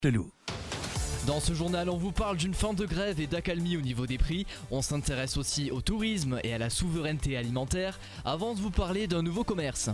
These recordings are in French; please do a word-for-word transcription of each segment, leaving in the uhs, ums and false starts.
Lelou. Dans ce journal, on vous parle d'une fin de grève et d'accalmie au niveau des prix. On s'intéresse aussi au tourisme et à la souveraineté alimentaire, avant de vous parler d'un nouveau commerce.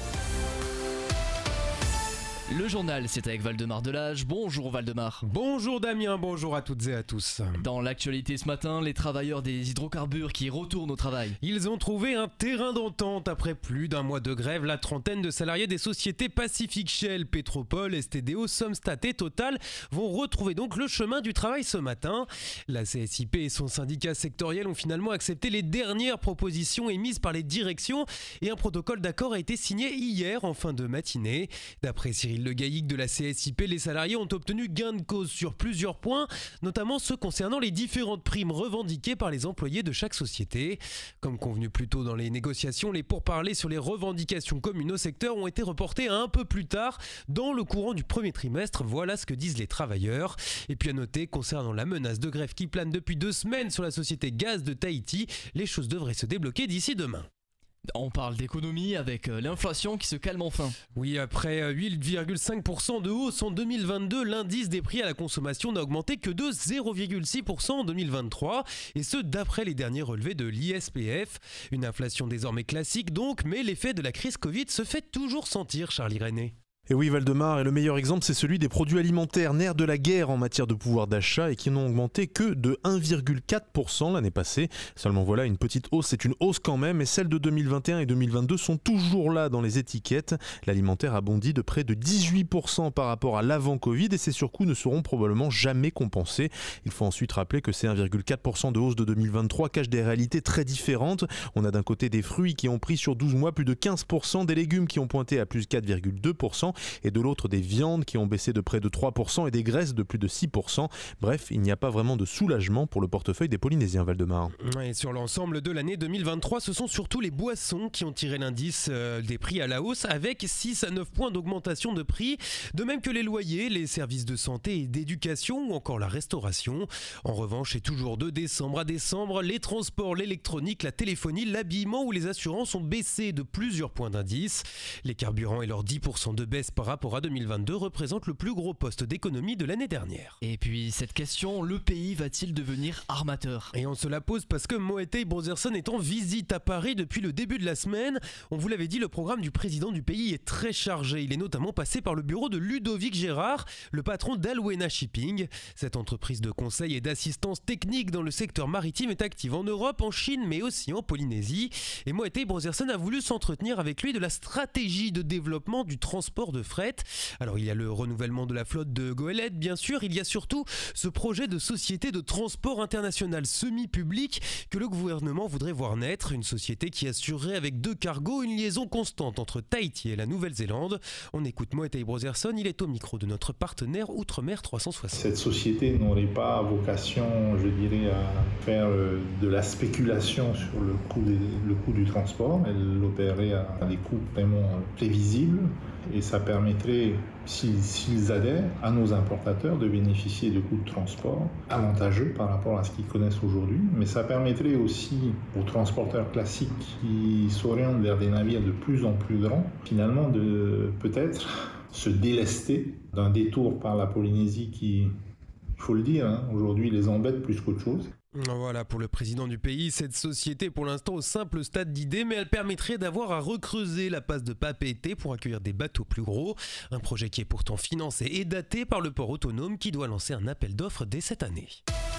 Le journal, c'est avec Valdemar Delage. Bonjour Valdemar. Bonjour Damien, bonjour à toutes et à tous. Dans l'actualité ce matin, les travailleurs des hydrocarbures qui retournent au travail. Ils ont trouvé un terrain d'entente après plus d'un mois de grève. La trentaine de salariés des sociétés Pacific Shell, Petropol, S T D O, Somstat et Total vont retrouver donc le chemin du travail ce matin. La C S I P et son syndicat sectoriel ont finalement accepté les dernières propositions émises par les directions et un protocole d'accord a été signé hier en fin de matinée. D'après Cyril Le Gaillic de la C S I P, les salariés ont obtenu gain de cause sur plusieurs points, notamment ceux concernant les différentes primes revendiquées par les employés de chaque société. Comme convenu plus tôt dans les négociations, les pourparlers sur les revendications communes au secteur ont été reportés à un peu plus tard, dans le courant du premier trimestre. Voilà ce que disent les travailleurs. Et puis à noter, concernant la menace de grève qui plane depuis deux semaines sur la société Gaz de Tahiti, les choses devraient se débloquer d'ici demain. On parle d'économie avec l'inflation qui se calme enfin. Oui, après huit virgule cinq pour cent de hausse en deux mille vingt-deux, l'indice des prix à la consommation n'a augmenté que de zéro virgule six pour cent en deux mille vingt-trois, et ce d'après les derniers relevés de l'I S P F. Une inflation désormais classique donc, mais l'effet de la crise Covid se fait toujours sentir, Charlie René. Et oui, Valdemar, et le meilleur exemple, c'est celui des produits alimentaires, nerfs de la guerre en matière de pouvoir d'achat et qui n'ont augmenté que de un virgule quatre pour cent l'année passée. Seulement voilà, une petite hausse, c'est une hausse quand même, et celles de deux mille vingt et un et deux mille vingt-deux sont toujours là dans les étiquettes. L'alimentaire a bondi de près de dix-huit pour cent par rapport à l'avant-Covid et ces surcoûts ne seront probablement jamais compensés. Il faut ensuite rappeler que ces un virgule quatre pour cent de hausse de deux mille vingt-trois cachent des réalités très différentes. On a d'un côté des fruits qui ont pris sur douze mois plus de quinze pour cent, des légumes qui ont pointé à plus quatre virgule deux pour cent, et de l'autre des viandes qui ont baissé de près de trois pour cent et des graisses de plus de six pour cent. Bref, il n'y a pas vraiment de soulagement pour le portefeuille des Polynésiens, Valdemar. Et sur l'ensemble de l'année deux mille vingt-trois, ce sont surtout les boissons qui ont tiré l'indice euh, des prix à la hausse avec six à neuf points d'augmentation de prix, de même que les loyers, les services de santé et d'éducation ou encore la restauration. En revanche, et toujours de décembre à décembre, les transports, l'électronique, la téléphonie, l'habillement ou les assurances ont baissé de plusieurs points d'indice. Les carburants et leurs dix pour cent de baisse par rapport à deux mille vingt-deux représente le plus gros poste d'économie de l'année dernière. Et puis cette question, le pays va-t-il devenir armateur ? Et on se la pose parce que Moëtei Brotherson est en visite à Paris depuis le début de la semaine. On vous l'avait dit, le programme du président du pays est très chargé. Il est notamment passé par le bureau de Ludovic Gérard, le patron d'Alwena Shipping. Cette entreprise de conseil et d'assistance technique dans le secteur maritime est active en Europe, en Chine, mais aussi en Polynésie. Et Moëtei Brotherson a voulu s'entretenir avec lui de la stratégie de développement du transport de fret. Alors il y a le renouvellement de la flotte de goélettes, bien sûr, il y a surtout ce projet de société de transport international semi-public que le gouvernement voudrait voir naître, une société qui assurerait avec deux cargos une liaison constante entre Tahiti et la Nouvelle-Zélande. On écoute Moëtei Brotherson, il est au micro de notre partenaire Outre-mer trois cent soixante. Cette société n'aurait pas vocation, je dirais, à faire de la spéculation sur le coût, des, le coût du transport. Elle opérerait à des coûts vraiment prévisibles. Et ça permettrait, s'ils, s'ils adhèrent, à nos importateurs de bénéficier de coûts de transport avantageux par rapport à ce qu'ils connaissent aujourd'hui. Mais ça permettrait aussi aux transporteurs classiques qui s'orientent vers des navires de plus en plus grands, finalement de peut-être se délester d'un détour par la Polynésie qui, il faut le dire, hein, aujourd'hui les embête plus qu'autre chose. Voilà pour le président du pays, cette société pour l'instant au simple stade d'idée, mais elle permettrait d'avoir à recreuser la passe de Papeete pour accueillir des bateaux plus gros. Un projet qui est pourtant financé et daté par le port autonome qui doit lancer un appel d'offres dès cette année.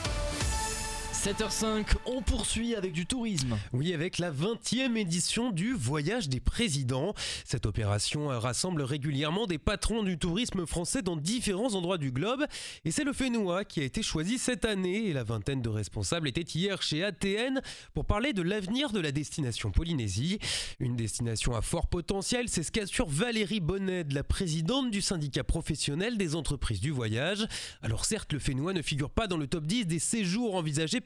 sept heures cinq, on poursuit avec du tourisme. Oui, avec la vingtième édition du Voyage des présidents. Cette opération rassemble régulièrement des patrons du tourisme français dans différents endroits du globe. Et c'est le Fénois qui a été choisi cette année. Et la vingtaine de responsables étaient hier chez A T N pour parler de l'avenir de la destination Polynésie. Une destination à fort potentiel, c'est ce qu'assure Valérie Bonnet, la présidente du syndicat professionnel des entreprises du voyage. Alors certes, le Fénois ne figure pas dans le top dix des séjours envisagés par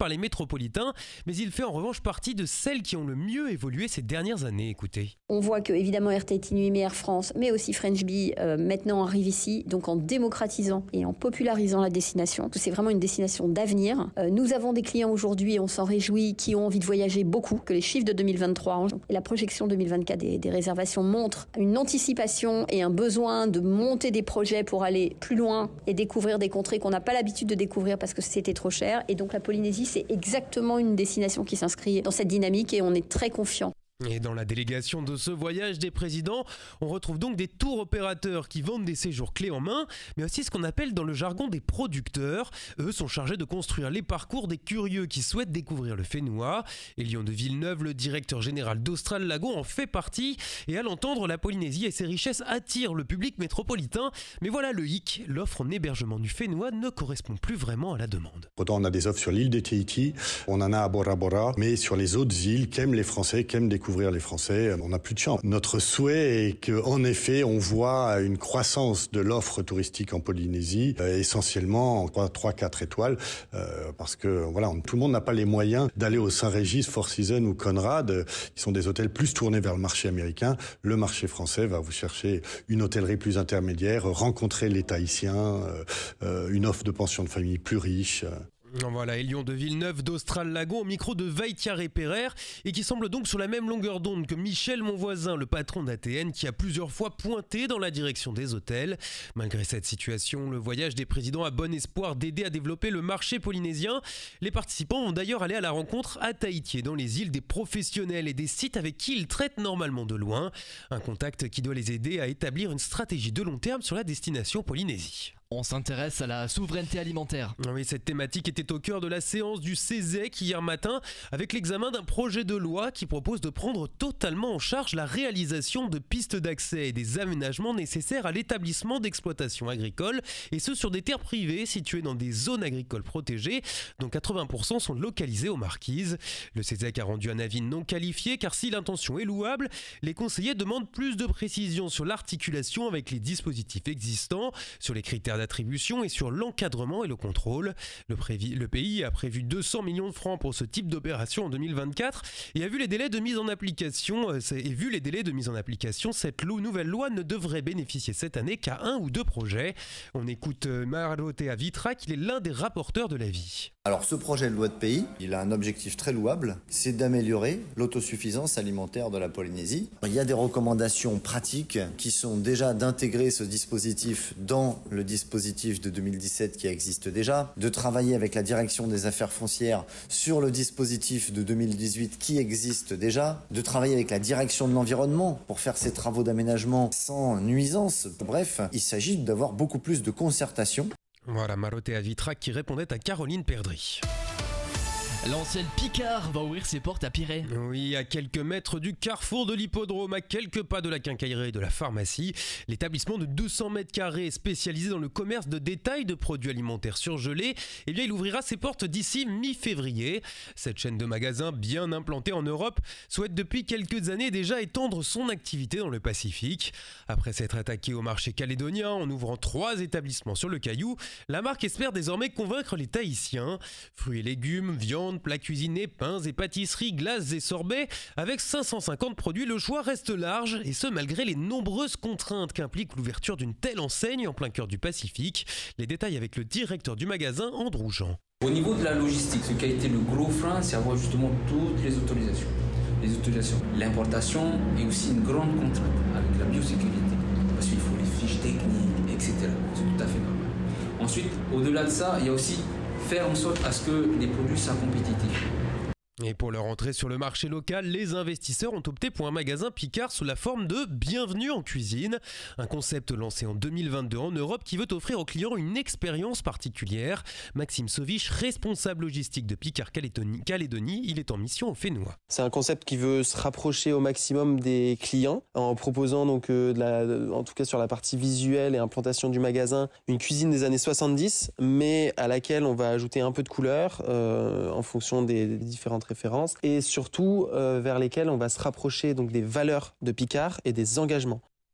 par les métropolitains, mais il fait en revanche partie de celles qui ont le mieux évolué ces dernières années. Écoutez. On voit que évidemment R T T Nuit, Air France, mais aussi French Bee euh, maintenant arrive ici, donc en démocratisant et en popularisant la destination. C'est vraiment une destination d'avenir. Euh, nous avons des clients aujourd'hui, on s'en réjouit, qui ont envie de voyager beaucoup, que les chiffres de deux mille vingt-trois et la projection deux mille vingt-quatre des, des réservations montrent une anticipation et un besoin de monter des projets pour aller plus loin et découvrir des contrées qu'on n'a pas l'habitude de découvrir parce que c'était trop cher. Et donc la Polynésie, c'est exactement une destination qui s'inscrit dans cette dynamique et on est très confiant. Et dans la délégation de ce voyage des présidents, on retrouve donc des tours opérateurs qui vendent des séjours clés en main, mais aussi ce qu'on appelle dans le jargon des producteurs. Eux sont chargés de construire les parcours des curieux qui souhaitent découvrir le Fénois. Elion de Villeneuve, le directeur général d'Austral Lago, en fait partie. Et à l'entendre, la Polynésie et ses richesses attirent le public métropolitain. Mais voilà le hic, l'offre en hébergement du Fénois ne correspond plus vraiment à la demande. Pourtant, on a des offres sur l'île de Tahiti, on en a à Bora Bora, mais sur les autres îles qu'aiment les Français, qu'aiment découvrir les Français, on n'a plus de chance. Notre souhait est qu'en effet, on voit une croissance de l'offre touristique en Polynésie, euh, essentiellement en trois quatre étoiles, euh, parce que voilà, on, tout le monde n'a pas les moyens d'aller au Saint-Régis, Four Seasons ou Conrad. Euh, ils sont des hôtels plus tournés vers le marché américain. Le marché français va vous chercher une hôtellerie plus intermédiaire, rencontrer les Tahitiens, euh, euh, une offre de pension de famille plus riche. Euh. Voilà, Elion de Villeneuve d'Austral Lago au micro de Vaitiare Perer et qui semble donc sur la même longueur d'onde que Michel Monvoisin, le patron d'A T N, qui a plusieurs fois pointé dans la direction des hôtels. Malgré cette situation, le voyage des présidents a bon espoir d'aider à développer le marché polynésien. Les participants vont d'ailleurs aller à la rencontre à Tahiti, dans les îles, des professionnels et des sites avec qui ils traitent normalement de loin. Un contact qui doit les aider à établir une stratégie de long terme sur la destination Polynésie. On s'intéresse à la souveraineté alimentaire. Oui, cette thématique était au cœur de la séance du CESEC hier matin avec l'examen d'un projet de loi qui propose de prendre totalement en charge la réalisation de pistes d'accès et des aménagements nécessaires à l'établissement d'exploitations agricoles, et ce sur des terres privées situées dans des zones agricoles protégées dont quatre-vingts pour cent sont localisées aux Marquises. Le CESEC a rendu un avis non qualifié car si l'intention est louable, les conseillers demandent plus de précisions sur l'articulation avec les dispositifs existants, sur les critères d'attribution et sur l'encadrement et le contrôle. Le, prévi, le pays a prévu deux cents millions de francs pour ce type d'opération en deux mille vingt-quatre et a vu les délais de mise en application et vu les délais de mise en application, cette nouvelle loi ne devrait bénéficier cette année qu'à un ou deux projets. On écoute Marotea Vitrac, il est l'un des rapporteurs de l'avis. Alors ce projet de loi de pays, il a un objectif très louable, c'est d'améliorer l'autosuffisance alimentaire de la Polynésie. Il y a des recommandations pratiques qui sont déjà d'intégrer ce dispositif dans le dispositif de deux mille dix-sept qui existe déjà, de travailler avec la direction des affaires foncières sur le dispositif de deux mille dix-huit qui existe déjà, de travailler avec la direction de l'environnement pour faire ces travaux d'aménagement sans nuisance. Bref, il s'agit d'avoir beaucoup plus de concertation. Voilà, Marotea Vitrac qui répondait à Caroline Perdry. L'ancienne Picard va ouvrir ses portes à Pirée. Oui, à quelques mètres du carrefour de l'hippodrome, à quelques pas de la quincaillerie et de la pharmacie, l'établissement de deux cents mètres carrés spécialisé dans le commerce de détail de produits alimentaires surgelés, eh bien il ouvrira ses portes d'ici mi-février. Cette chaîne de magasins bien implantée en Europe souhaite depuis quelques années déjà étendre son activité dans le Pacifique. Après s'être attaquée au marché calédonien en ouvrant trois établissements sur le Caillou, la marque espère désormais convaincre les Tahitiens. Fruits et légumes, viande, plats cuisinés, pains et pâtisseries, glaces et sorbets. Avec cinq cent cinquante produits, le choix reste large, et ce malgré les nombreuses contraintes qu'implique l'ouverture d'une telle enseigne en plein cœur du Pacifique. Les détails avec le directeur du magasin, Andrew Jean. Au niveau de la logistique, ce qui a été le gros frein, c'est avoir justement toutes les autorisations. Les autorisations, l'importation est aussi une grande contrainte avec la biosécurité, parce qu'il faut les fiches techniques, et cetera. C'est tout à fait normal. Ensuite, au-delà de ça, il y a aussi faire en sorte à ce que les produits soient compétitifs. Et pour leur entrée sur le marché local, les investisseurs ont opté pour un magasin Picard sous la forme de Bienvenue en cuisine, un concept lancé en deux mille vingt-deux en Europe qui veut offrir aux clients une expérience particulière. Maxime Sauvich, responsable logistique de Picard Calédonie, Calédonie, il est en mission au Fénois. C'est un concept qui veut se rapprocher au maximum des clients en proposant donc euh, de la, en tout cas sur la partie visuelle et implantation du magasin, une cuisine des années soixante-dix, mais à laquelle on va ajouter un peu de couleur euh, en fonction des, des différentes références et surtout euh, vers lesquelles on va se rapprocher donc des valeurs de Picard et des engagements.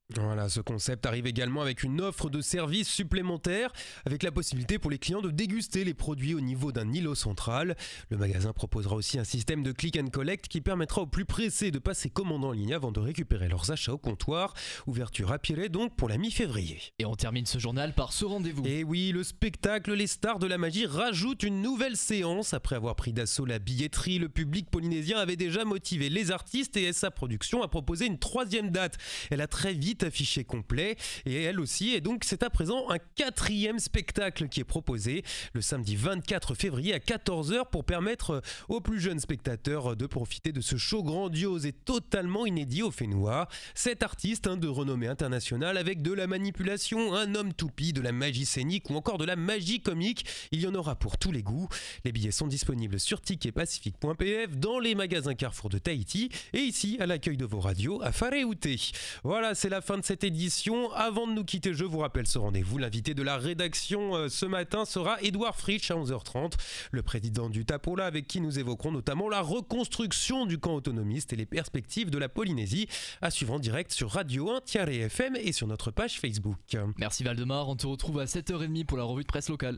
Voilà, ce concept arrive également avec une offre de services supplémentaires, avec la possibilité pour les clients de déguster les produits au niveau d'un îlot central. Le magasin proposera aussi un système de click and collect qui permettra aux plus pressés de passer commande en ligne avant de récupérer leurs achats au comptoir. Ouverture à Pirée donc pour la mi-février. Et on termine ce journal par ce rendez-vous. Et oui, le spectacle Les Stars de la Magie rajoute une nouvelle séance. Après avoir pris d'assaut la billetterie, le public polynésien avait déjà motivé les artistes et S A Productions à proposer une troisième date. Elle a très vite affiché complet et elle aussi. Et donc c'est à présent un quatrième spectacle qui est proposé le samedi vingt-quatre février à quatorze heures pour permettre aux plus jeunes spectateurs de profiter de ce show grandiose et totalement inédit au Fénois. Sept artistes hein, de renommée internationale avec de la manipulation, un homme toupie, de la magie scénique ou encore de la magie comique. Il y en aura pour tous les goûts. Les billets sont disponibles sur ticket pacifique point p f, dans les magasins Carrefour de Tahiti et ici à l'accueil de vos radios à Whareute. Voilà, c'est la fin de cette édition. Avant de nous quitter, je vous rappelle ce rendez-vous. L'invité de la rédaction euh, ce matin sera Édouard Fritsch à onze heures trente, le président du Tapola avec qui nous évoquerons notamment la reconstruction du camp autonomiste et les perspectives de la Polynésie, à suivre en direct sur Radio un F M et sur notre page Facebook. Merci Valdemar, on te retrouve à sept heures trente pour la revue de presse locale.